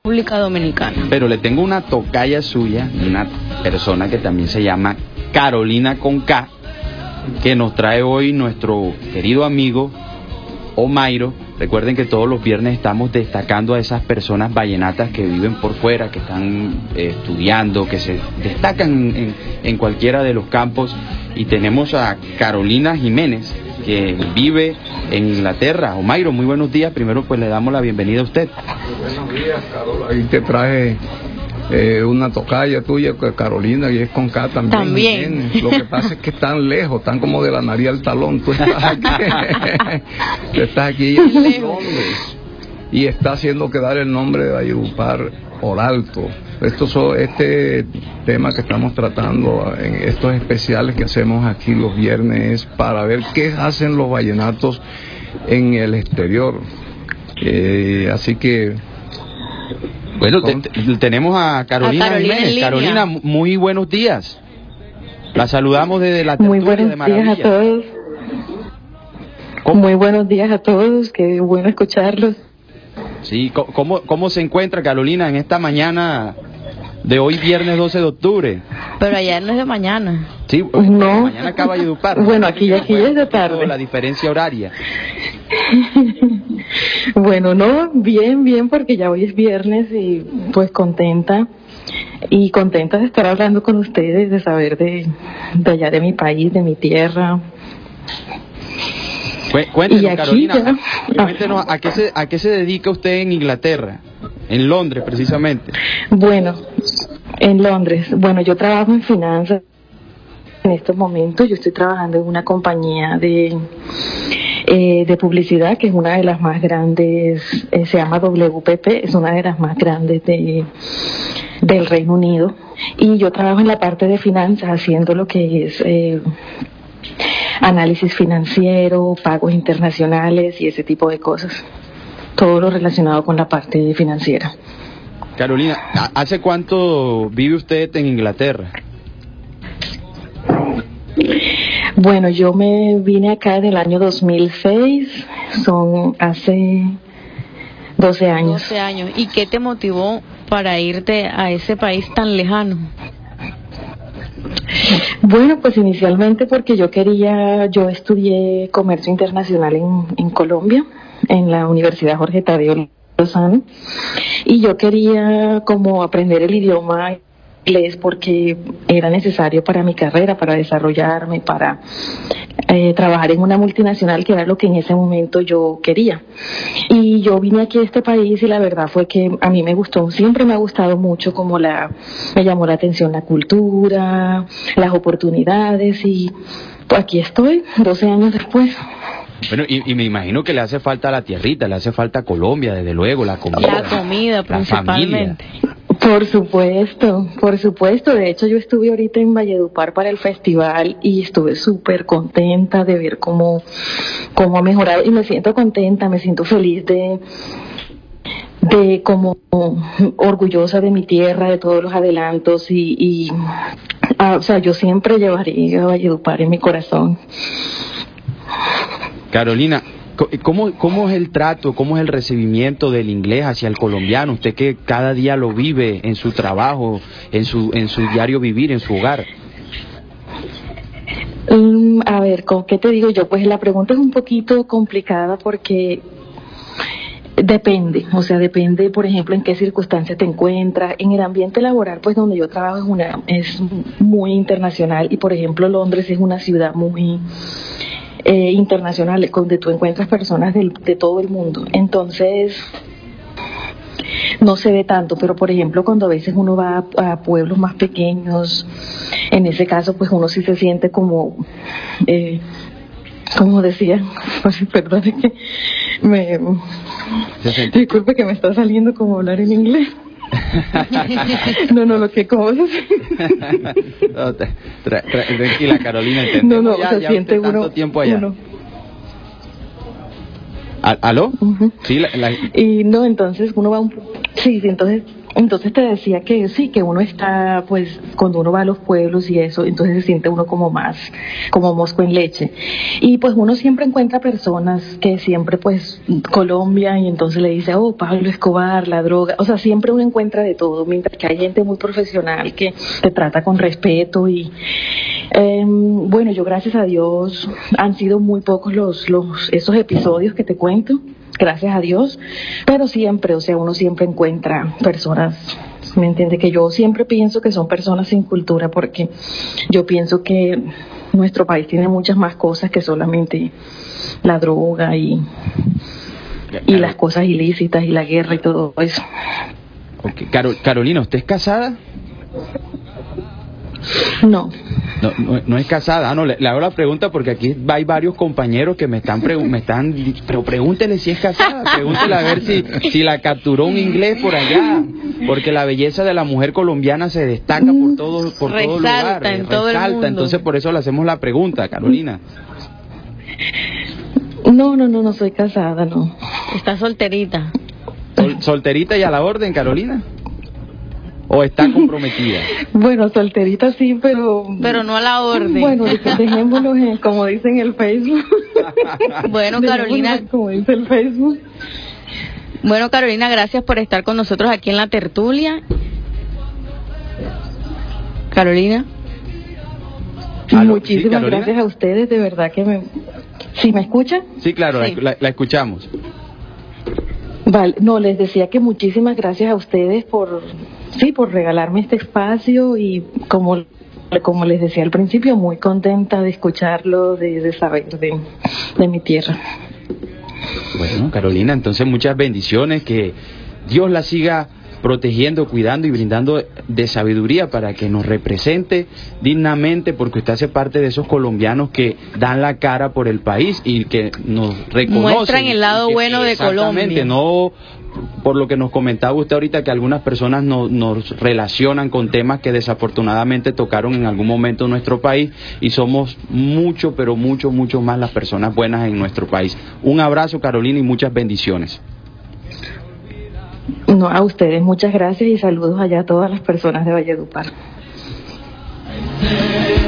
República Dominicana. Pero le tengo una tocaya suya, una persona que también se llama Carolina con K, que nos trae hoy nuestro querido amigo Omairo. Recuerden que todos los viernes estamos destacando a esas personas vallenatas que viven por fuera, que están estudiando, que se destacan en cualquiera de los campos. Y tenemos a Carolina Jiménez, que vive en Inglaterra. Omairo, muy buenos días. Primero pues le damos la bienvenida a usted. Buenos días, Carol. Ahí te traje una tocaya tuya, Carolina, y es con K también. Lo que pasa es que están lejos, están como de la nariz al talón. Tú estás aquí, tú estás aquí en Londres y está haciendo quedar el nombre de Valledupar por alto. Este tema que estamos tratando en estos especiales que hacemos aquí los viernes es para ver qué hacen los vallenatos en el exterior. Así que bueno, tenemos a Carolina Jiménez. Carolina, muy buenos días. La saludamos desde la tertulia de Maravilla. Muy buenos días a todos. Muy buenos días a todos, qué bueno escucharlos. Sí, ¿cómo se encuentra Carolina en esta mañana de hoy, viernes 12 de octubre? Pero allá no es de mañana. Sí, no. Mañana acaba Valledupar. Bueno, aquí ya es de tarde. La diferencia horaria. Bueno, no, bien, porque ya hoy es viernes y pues contenta de estar hablando con ustedes, de saber de allá de mi país, de mi tierra. Cuéntenos, Carolina, cuéntenos a qué se dedica usted en Inglaterra, en Londres precisamente. Bueno, en Londres, yo trabajo en finanzas en estos momentos. Yo estoy trabajando en una compañía de publicidad que es una de las más grandes, se llama WPP, es una de las más grandes del Reino Unido, y yo trabajo en la parte de finanzas haciendo lo que es análisis financiero, pagos internacionales y ese tipo de cosas, todo lo relacionado con la parte financiera. Carolina, ¿hace cuánto vive usted en Inglaterra? Bueno, yo me vine acá en el año 2006, son hace 12 años. 12 años. ¿Y qué te motivó para irte a ese país tan lejano? Bueno, pues inicialmente porque yo estudié comercio internacional en Colombia, en la Universidad Jorge Tadeo Lozano, y yo quería como aprender el idioma inglés porque era necesario para mi carrera, para desarrollarme, para trabajar en una multinacional, que era lo que en ese momento yo quería. Y yo vine aquí a este país y la verdad fue que a mí me gustó, siempre me ha gustado mucho me llamó la atención la cultura, las oportunidades, y pues aquí estoy, 12 años después. Bueno, y me imagino que le hace falta la tierrita, le hace falta Colombia, desde luego, la comida principalmente. Por supuesto. De hecho, yo estuve ahorita en Valledupar para el festival y estuve súper contenta de ver cómo ha mejorado, y me siento contenta, me siento feliz de como orgullosa de mi tierra, de todos los adelantos o sea, yo siempre llevaré a Valledupar en mi corazón. Carolina, ¿cómo es el trato, cómo es el recibimiento del inglés hacia el colombiano? Usted que cada día lo vive en su trabajo, en su diario vivir, en su hogar. A ver, ¿qué te digo yo? Pues la pregunta es un poquito complicada porque depende, por ejemplo, en qué circunstancias te encuentras. En el ambiente laboral, pues donde yo trabajo es muy internacional, y por ejemplo Londres es una ciudad muy internacional, donde tú encuentras personas de todo el mundo, entonces no se ve tanto. Pero por ejemplo cuando a veces uno va a pueblos más pequeños, en ese caso pues uno sí se siente como decía, perdón, que disculpe que me está saliendo como hablar en inglés. ¿Cómo se tranquila, Carolina, entendemos. Ya siente usted tanto tiempo allá. ¿Aló? Uh-huh. Sí, Y no, entonces uno va entonces Entonces te decía que sí, que uno está, pues, cuando uno va a los pueblos y eso, entonces se siente uno como más, como mosco en leche. Y pues uno siempre encuentra personas que siempre, pues, Colombia, y entonces le dice, oh, Pablo Escobar, la droga, o sea, siempre uno encuentra de todo, mientras que hay gente muy profesional que te trata con respeto y, bueno, yo gracias a Dios, han sido muy pocos esos episodios que te cuento, gracias a Dios, pero siempre, o sea, uno siempre encuentra personas, ¿me entiende? Que yo siempre pienso que son personas sin cultura, porque yo pienso que nuestro país tiene muchas más cosas que solamente la droga y las cosas ilícitas y la guerra y todo eso. Okay. Carolina, ¿usted es casada? No. No es casada. No, le hago la pregunta porque aquí hay varios compañeros que me están pero pregúntele si es casada, pregúntele a ver si la capturó un inglés por allá, porque la belleza de la mujer colombiana se destaca por todo lugar, en todo el mundo. Entonces por eso le hacemos la pregunta, Carolina. No soy casada, no. Está solterita. ¿Solterita y a la orden, Carolina? ¿O está comprometida? Bueno, solterita sí, pero no a la orden. Bueno, dejémoslo como dice en el Facebook. Bueno, Carolina, como dice el Facebook. Bueno, Carolina, gracias por estar con nosotros aquí en la tertulia. Carolina. Muchísimas gracias a ustedes, de verdad que ¿Sí me escuchan? Sí, claro, sí. La escuchamos. Vale, no, les decía que muchísimas gracias a ustedes por regalarme este espacio y como les decía al principio, muy contenta de escucharlo, de saber de mi tierra. Bueno, Carolina, entonces muchas bendiciones, que Dios la siga protegiendo, cuidando y brindando de sabiduría para que nos represente dignamente, porque usted hace parte de esos colombianos que dan la cara por el país y que nos reconocen. Muestran el lado bueno de Colombia. Exactamente, no por lo que nos comentaba usted ahorita, que algunas personas nos relacionan con temas que desafortunadamente tocaron en algún momento en nuestro país, y somos mucho, pero mucho más las personas buenas en nuestro país. Un abrazo, Carolina, y muchas bendiciones. No, a ustedes muchas gracias y saludos allá a todas las personas de Valledupar.